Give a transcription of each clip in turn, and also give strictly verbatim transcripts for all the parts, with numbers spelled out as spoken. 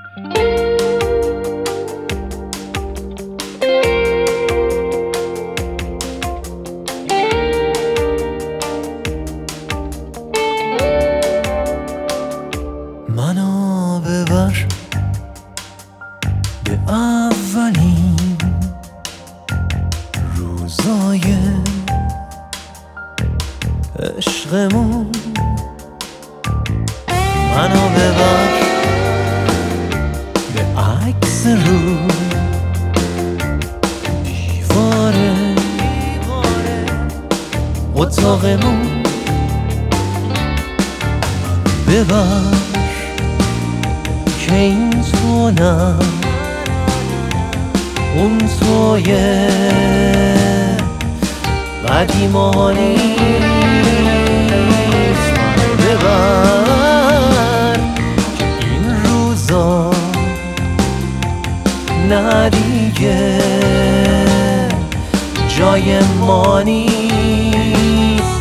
منو ببر به اولین روزای عشقمون، منو ببر به عکس رو دیوار اتاقمون، ببر که این تو نه اون توی قدیما نیست. منو ببر که این روزا نه دیگه جای ما نیست.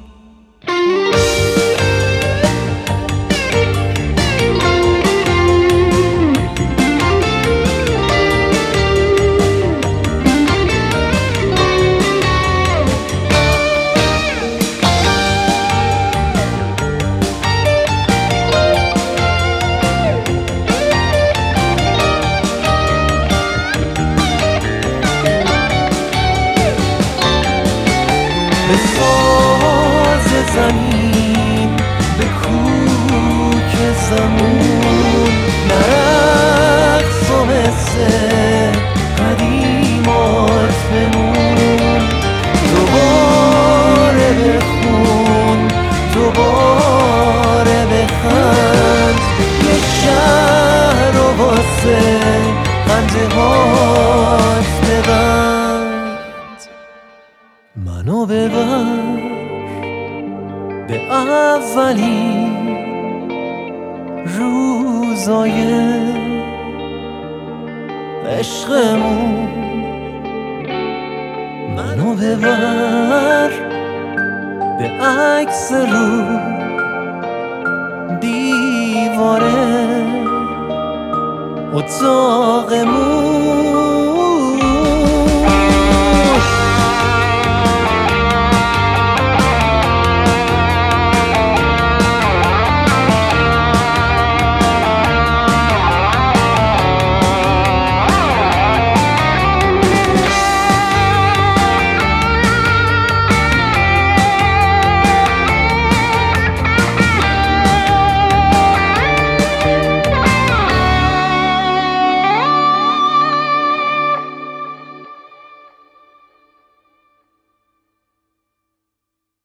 به ساز زمین، به کوک زمون، نرقص و مثل قدیمات بمون. دوباره بخون، دوباره بخند، یه شهر رو واسه خنده هات ببند. منو ببر به اولین روزای عشقمون، منو ببر به عکس رو دیواره اتاقمون.